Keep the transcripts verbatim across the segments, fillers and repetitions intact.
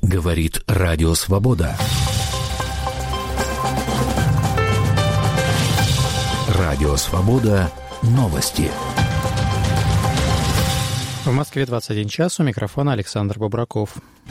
Говорит Радио Свобода. Радио Свобода. Новости. В Москве двадцать один час. У микрофона Александр Бобраков.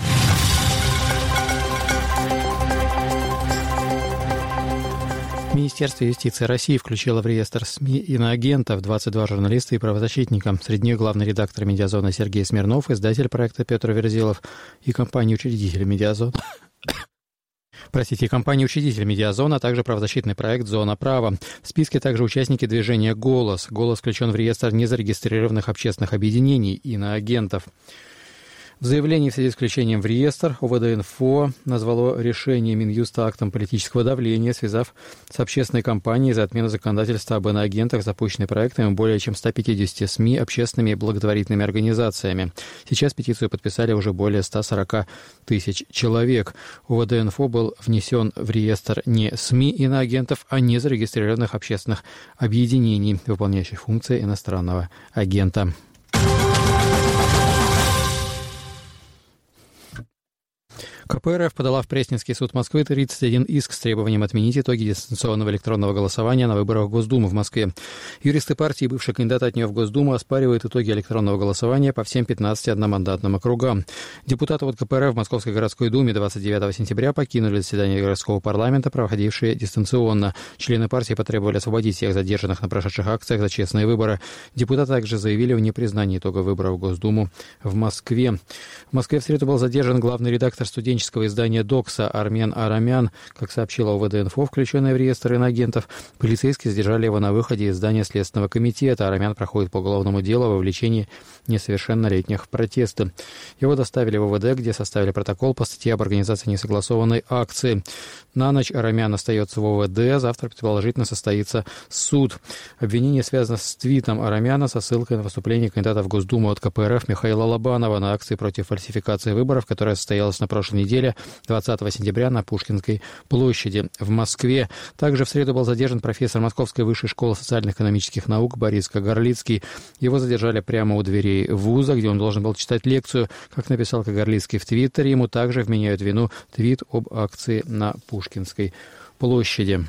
Министерство юстиции России включило в реестр СМИ иноагентов двадцать два журналиста и правозащитника. Среди них главный редактор «Медиазона» Сергей Смирнов, издатель проекта Петр Верзилов и компания-учредитель «Медиазона». Простите, компания-учредитель «Медиазона», а также правозащитный проект «Зона права». В списке также участники движения «Голос». «Голос» включен в реестр незарегистрированных общественных объединений иноагентов. В заявлении в связи с включением в реестр ОВД-Инфо назвало решение Минюста актом политического давления, связав с общественной кампанией за отмену законодательства об иноагентах, запущенной проектами более чем ста пятидесяти СМИ, общественными и благотворительными организациями. Сейчас петицию подписали уже более ста сорока тысяч человек. ОВД-Инфо был внесен в реестр не СМИ иноагентов, а незарегистрированных общественных объединений, выполняющих функции иностранного агента. ка пэ эр эф подала в Пресненский суд Москвы тридцать один иск с требованием отменить итоги дистанционного электронного голосования на выборах в Госдуму в Москве. Юристы партии и бывший кандидат от нее в Госдуму оспаривают итоги электронного голосования по всем пятнадцати одномандатным округам. Депутаты от ка пэ эр эф в Московской городской думе двадцать девятого сентября покинули заседание городского парламента, проходившее дистанционно. Члены партии потребовали освободить всех задержанных на прошедших акциях за честные выборы. Депутаты также заявили о непризнании итогов выборов в Госдуму в Москве. В Москве в среду был задержан главный редактор студенческого издания «Докса» Армен Арамян. Как сообщила ОВД-Инфо, включенная в реестр иноагентов, полицейские задержали его на выходе из здания Следственного комитета. Арамян проходит по уголовному делу о вовлечении несовершеннолетних в протесты. Его доставили в ОВД, где составили протокол по статье об организации несогласованной акции. На ночь Арамян остается в ОВД, завтра предположительно состоится суд. Обвинение связано с твитом Арамяна со ссылкой на выступление кандидата в Госдуму от ка пэ эр эф Михаила Лобанова на акции против фальсификации выборов, которая состоялась на прошлой неделе, двадцатого сентября, на Пушкинской площади в Москве. Также в среду был задержан профессор Московской высшей школы социально-экономических наук Борис Кагарлицкий. Его задержали прямо у дверей вуза, где он должен был читать лекцию. Как написал Кагарлицкий в Твиттере, ему также вменяют вину твит об акции на Пушкинской площади.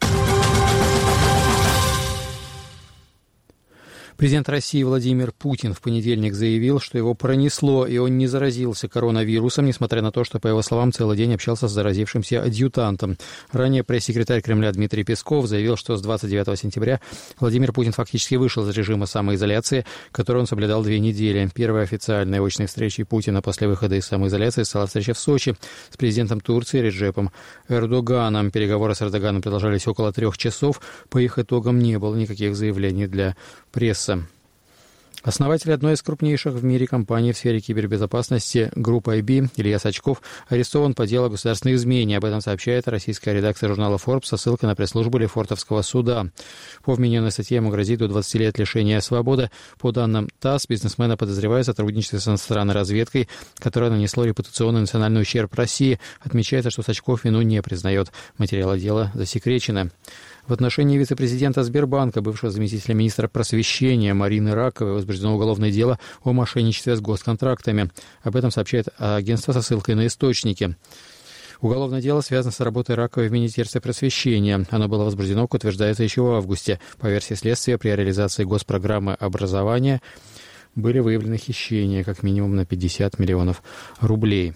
Президент России Владимир Путин в понедельник заявил, что его пронесло, и он не заразился коронавирусом, несмотря на то, что, по его словам, целый день общался с заразившимся адъютантом. Ранее пресс-секретарь Кремля Дмитрий Песков заявил, что с двадцать девятого сентября Владимир Путин фактически вышел из режима самоизоляции, который он соблюдал две недели. Первой официальной очной встречей Путина после выхода из самоизоляции стала встреча в Сочи с президентом Турции Реджепом Эрдоганом. Переговоры с Эрдоганом продолжались около трех часов. По их итогам не было никаких заявлений для прессы. Основатель одной из крупнейших в мире компаний в сфере кибербезопасности группы ай би Илья Сачков арестован по делу о государственной измене. Об этом сообщает российская редакция журнала Forbes со ссылкой на пресс-службу Лефортовского суда. По вмененной статье ему грозит до двадцати лет лишения свободы. По данным ТАСС, бизнесмена подозревают в сотрудничестве с иностранной разведкой, которое нанесло репутационный национальный ущерб России. Отмечается, что Сачков вину не признает. Материалы дела засекречены. В отношении вице-президента Сбербанка, бывшего заместителя министра просвещения Марины Раковой, возбуждено уголовное дело о мошенничестве с госконтрактами. Об этом сообщает агентство со ссылкой на источники. Уголовное дело связано с работой Раковой в Министерстве просвещения. Оно было возбуждено, как утверждается, еще в августе. По версии следствия, при реализации госпрограммы образования были выявлены хищения как минимум на пятьдесят миллионов рублей.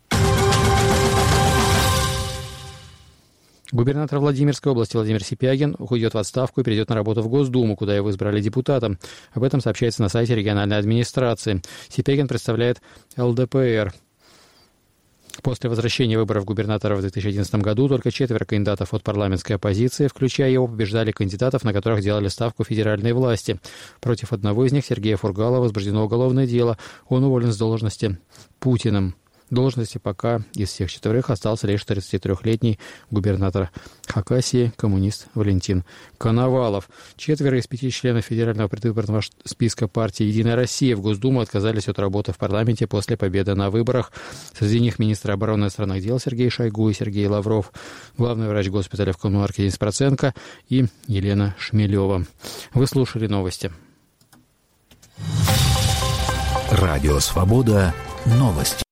Губернатор Владимирской области Владимир Сипягин уйдет в отставку и перейдет на работу в Госдуму, куда его избрали депутатом. Об этом сообщается на сайте региональной администрации. Сипягин представляет эл дэ пэ эр. После возвращения выборов губернатора в две тысячи одиннадцатом году только четверо кандидатов от парламентской оппозиции, включая его, побеждали кандидатов, на которых делали ставку федеральной власти. Против одного из них, Сергея Фургала, возбуждено уголовное дело. Он уволен с должности Путиным. В должности пока из всех четверых остался лишь тридцатитрёхлетний губернатор Хакасии, коммунист Валентин Коновалов. Четверо из пяти членов федерального предвыборного списка партии «Единая Россия» в Госдуму отказались от работы в парламенте после победы на выборах. Среди них министры обороны и иностранных дел Сергей Шойгу и Сергей Лавров, главный врач госпиталя в Коммунарке Денис Проценко и Елена Шмелева. Вы слушали новости. Радио «Свобода». Новости.